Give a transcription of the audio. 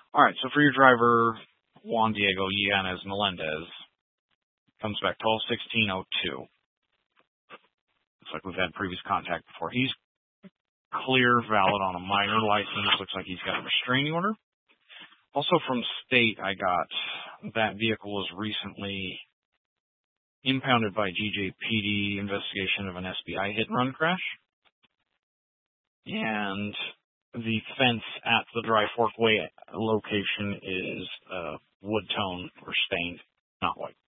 All right, so for your driver, Juan Diego Yanez Melendez, comes back 12/16/02. Looks like we've had previous contact before. He's clear, valid on a minor license. Looks like he's got a restraining order. Also from state, I got that vehicle was recently impounded by GJPD investigation of an SBI hit-and-run crash. And the fence at the Dry Fork Way location is wood tone or stained, not white.